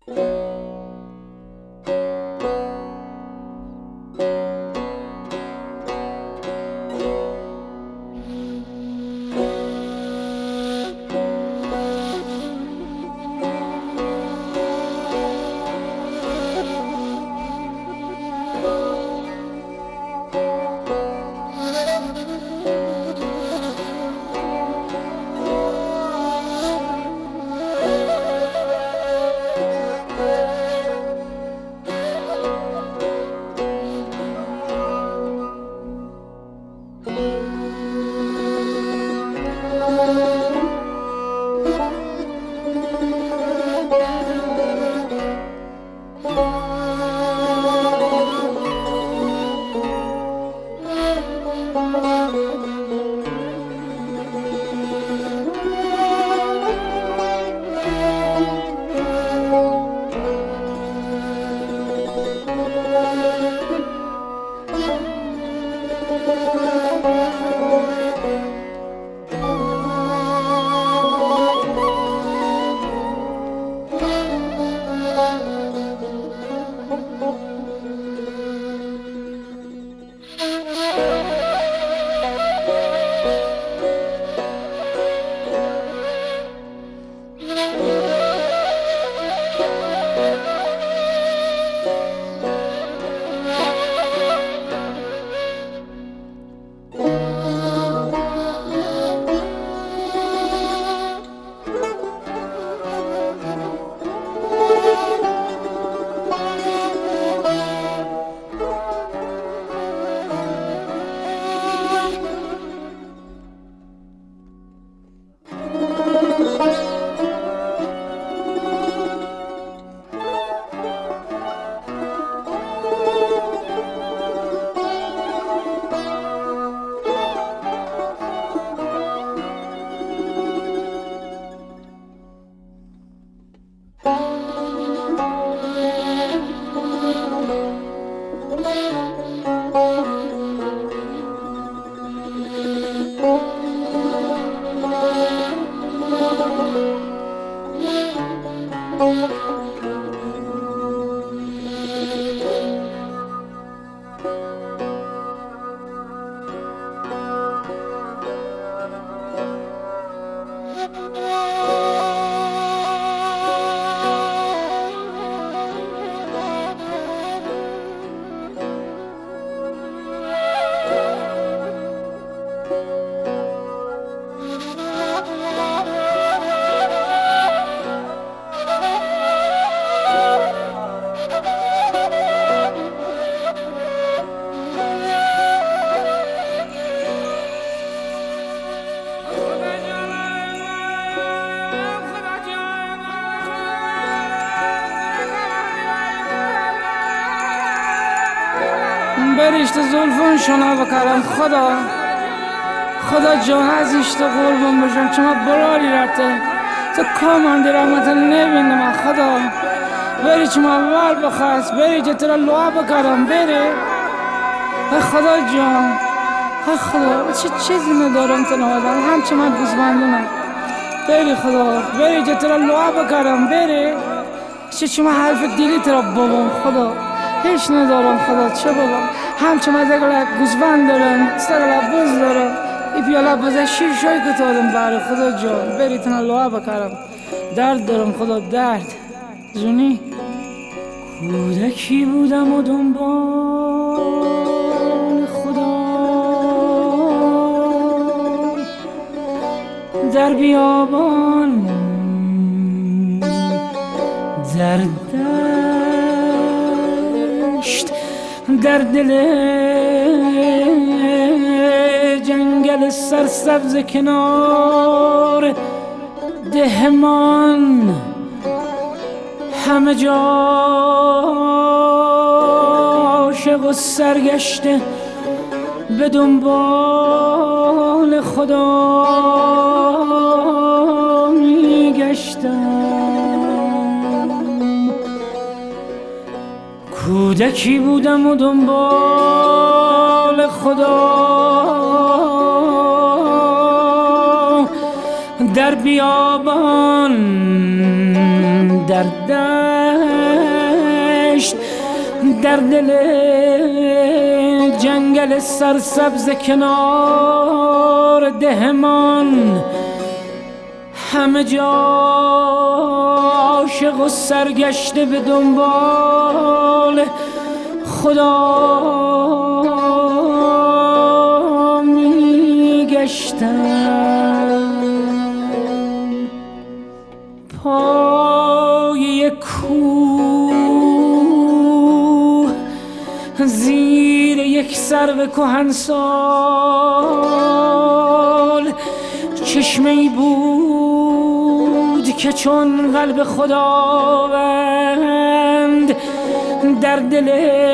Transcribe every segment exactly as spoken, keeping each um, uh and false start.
بریشت زلفون شنا بکرم خدا خدا جان عزیشت قربون بشم چما براری رفته تو کامندی رحمت نبینم خدا بری چما ور بخست بری که ترا لعا بکرم بری خدا جان خدا چه چیزی ندارم تنهادم هم چما گزبندونم بری خدا بری که ترا لعا بکرم بری چه چما حرف دیلی ترا بابام خدا هیچ ندارم خدا چه بابام هم چما دگل گزبند دارم سگل بز دارم ای پیاله بزه شیر شای کتادم بره خدا جان بری تنا لعا بکرم درد دارم خدا درد زونی کودکی بودم و دنبال خدا در بیابان در دشت در دل جنگل سرسبز کنار دهمان همه جا عاشق و سرگشته به دنبال خدا میگشتم کودکی بودم و دنبال خدا در بیابان در در در دل جنگل سرسبز کنار دهمان همه جا عاشق و سرگشته به دنبال خدا می گشتم. پای کوه زیر یک سرو کهنسال چشمه‌ای بود که چون قلب خداوند در دل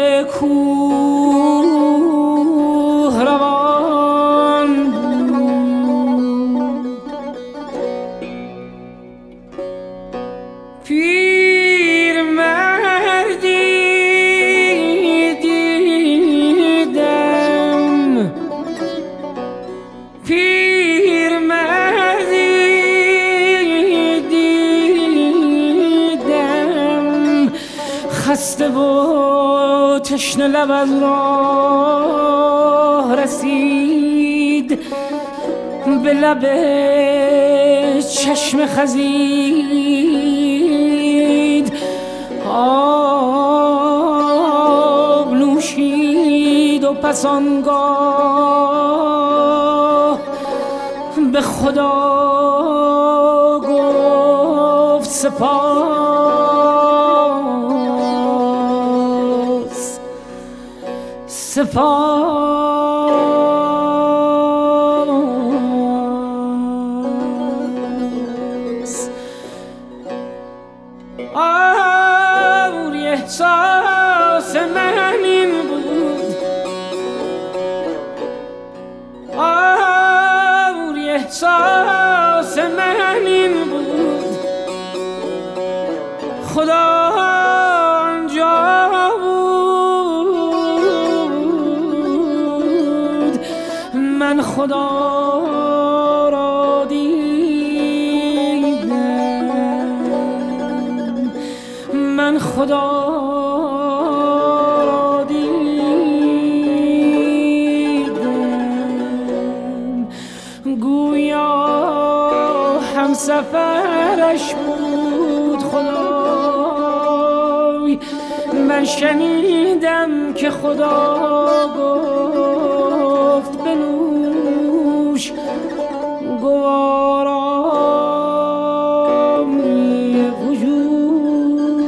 کوه روان بود. پیرمردی دیدم، پیرمردی دیدم خسته و تشنه لب از راه رسید، به لب چشم خزید، آب نوشید و پس آنگاه به خدا گفت سپاس سپاس. آوری احساس من این بود، آوری احساس من این بود، خدا آنجا بود، من خدا را دیدم، من خدا را دیدم. گویا همسفرش بود خدای، من شنیدم که خدا گفت بنوش گوارامی وجود.